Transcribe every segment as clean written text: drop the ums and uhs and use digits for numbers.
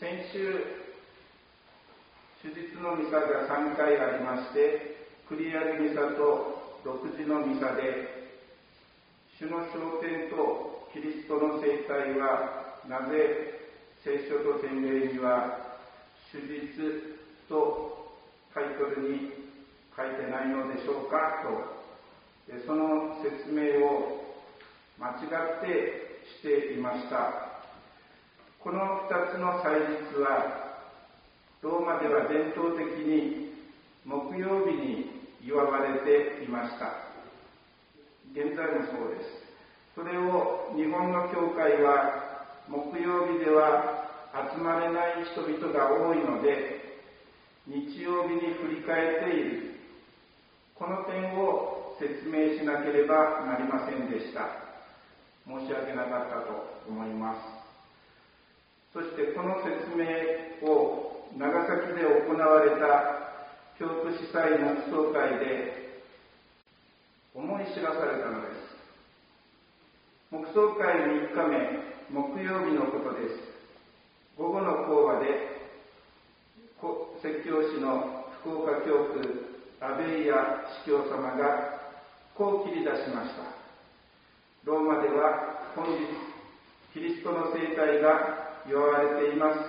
先週、主日のミサが3回ありまして、繰り上げミサと6時のミサで、主の昇天とキリストの生態はなぜ聖書と典礼には主日とタイトルに書いてないのでしょうかと、その説明を間違ってしていました。この2つの祭日はローマでは伝統的に木曜日に祝われていました。現在もそうです。それを日本の教会は木曜日では集まれない人々が多いので、日曜日に振り返っている。この点を説明しなければなりませんでした。申し訳なかったと思います。そしてこの説明を長崎で行われた教区司祭黙想会で思い知らされたのです。黙想会3日目、木曜日のことです。午後の講話で説教師の福岡教区アベイヤ司教様がこう切り出しました。ローマでは本日キリストの生態が祝われています。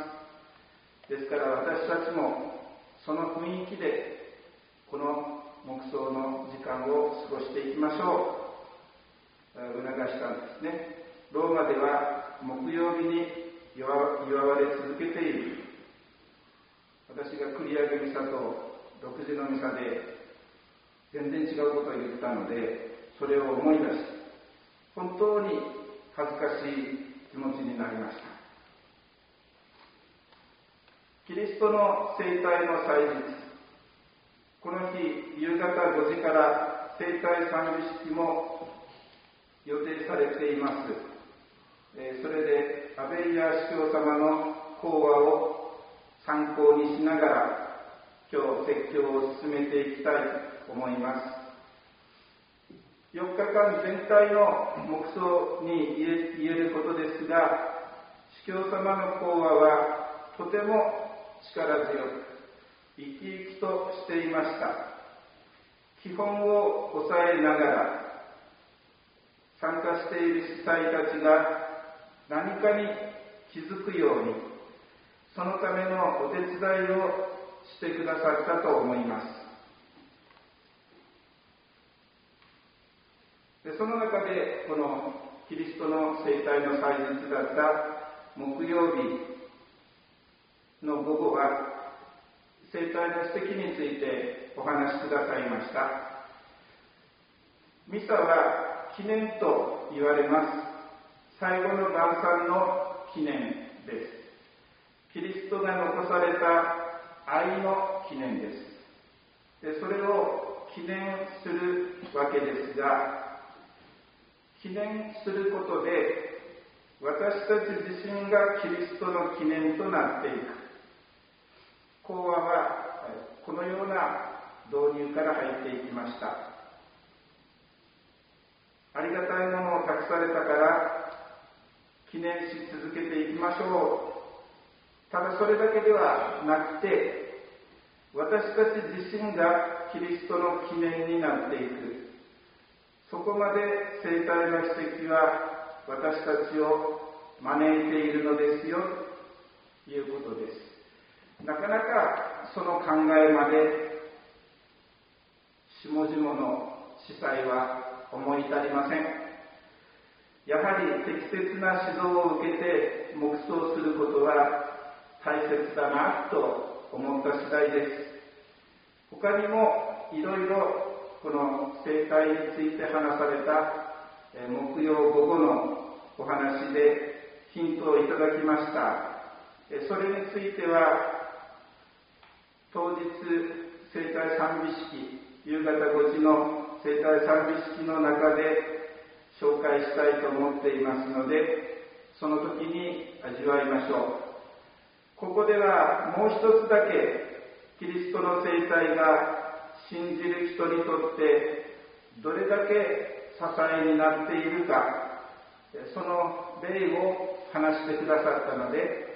ですから私たちもその雰囲気でこの黙想の時間を過ごしていきましょう。促したんですね。ローマでは木曜日に祝われ続けている。私が繰り上げミサと6時のミサで全然違うことを言ったので、それを思い出し、本当に恥ずかしい気持ちになりました。キリストの生態の祭日、この日夕方5時から生態賛美式も予定されています。それでアベイヤ司教様の講話を参考にしながら今日説教を進めていきたいと思います。4日間全体の黙想に言えることですが、司教様の講話はとても力強く生き生きとしていました。基本を抑えながら参加している司祭たちが何かに気づくように、そのためのお手伝いをしてくださったと思います。で、その中でこのキリストの生態の祭日だった木曜日の午後は生態の史跡についてお話しくださいました。ミサは記念と言われます。最後の晩餐の記念です。キリストが残された愛の記念です。で、それを記念するわけですが、記念することで私たち自身がキリストの記念となっていく。講話はこのような導入から入っていきました。ありがたいものを託されたから記念し続けていきましょう。ただそれだけではなくて、私たち自身がキリストの記念になっていく。そこまで生態の史跡は私たちを招いているのですよということです。なかなかその考えまで下々の司祭は思い至りません。やはり適切な指導を受けて黙想することは大切だなと思った次第です。他にもいろいろこの生態について話された木曜午後のお話でヒントをいただきました。それについては当日生態賛美式、夕方5時の生態賛美式の中で紹介したいと思っていますので、その時に味わいましょう。ここではもう一つだけキリストの生態が信じる人にとってどれだけ支えになっているか、その例を話してくださったので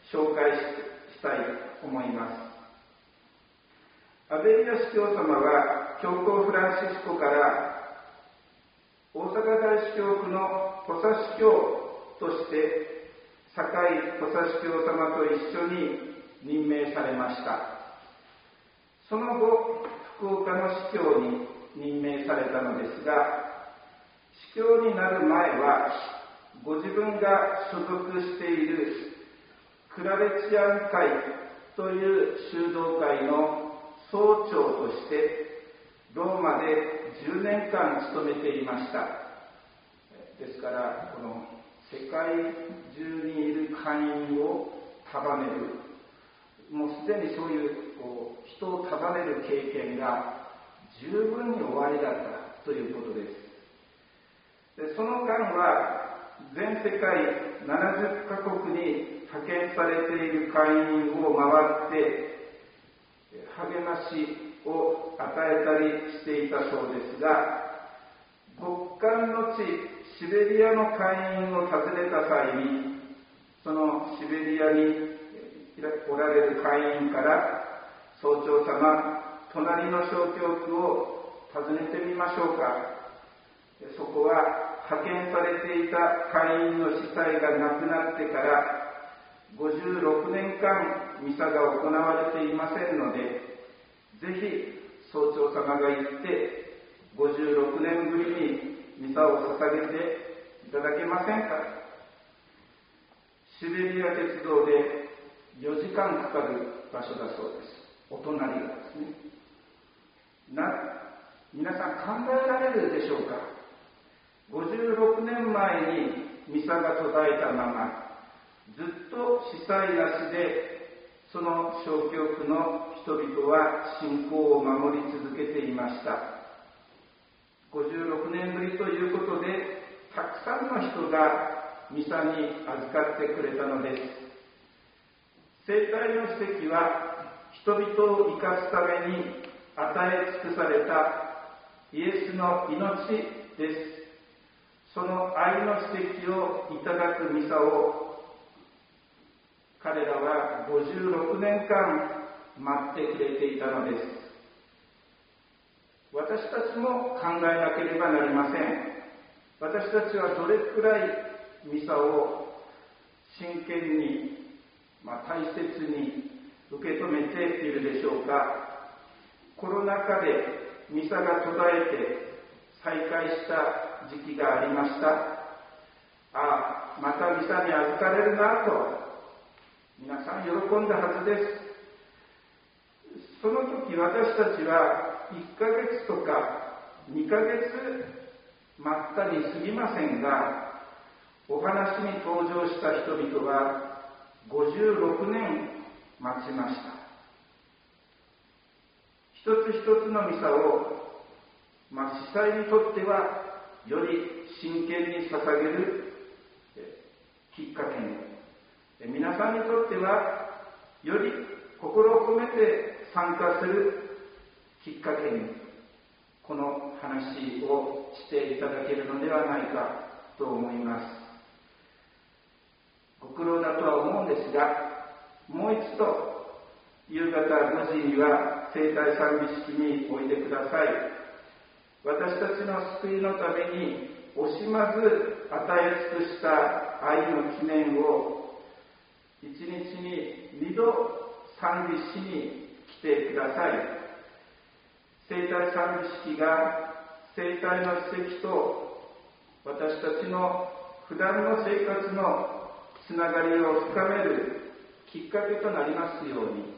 紹介したいと思います。アベリア司教様は教皇フランシスコから大阪大司教区の補佐司教として堺補佐司教様と一緒に任命されました。その後、福岡の司教に任命されたのですが、司教になる前はご自分が所属しているクラレチアン会という修道会の総長としてローマで10年間勤めていました。ですからこの世界中にいる会員を束ねる、もうすでにそういう人を束ねる経験が十分におありだったということです。でその間は全世界70カ国に派遣されている会員を回って励ましを与えたりしていたそうですが、極寒の地シベリアの会員を訪ねた際に、そのシベリアにおられる会員から総長様、隣の小教区を訪ねてみましょうか。そこは派遣されていた会員の司祭が亡くなってから56年間ミサが行われていませんので、ぜひ総長様が行って56年ぶりにミサを捧げていただけませんか。シベリア鉄道で4時間かかる場所だそうです。お隣がですね。皆さん考えられるでしょうか。56年前にミサが途絶えたまま、ずっと司祭なしでその小教区の人々は信仰を守り続けていました。56年ぶりということで、たくさんの人がミサに預かってくれたのです。聖体の奇跡は人々を生かすために与え尽くされたイエスの命です。その愛の奇跡をいただくミサを彼らは56年間待ってくれていたのです。私たちも考えなければなりません。私たちはどれくらいミサを真剣に、大切に受け止めているでしょうか。コロナ禍でミサが途絶えて再開した時期がありました。またミサに預かれるなと皆さん喜んだはずです。その時私たちは1ヶ月とか2ヶ月待ったに過ぎませんが、お話に登場した人々は56年待ちました。一つ一つのミサを、司祭にとってはより真剣に捧げるきっかけに、皆さんにとってはより心を込めて参加するきっかけに、この話をしていただけるのではないかと思います。ご苦労だとは思うんですが、もう一度夕方5時には聖体賛美式においでください。私たちの救いのために惜しまず与え尽くした愛の記念を一日に2度賛美しに来てください。聖体賛美式が聖体の奇跡と私たちの普段の生活のつながりを深めるきっかけとなりますように。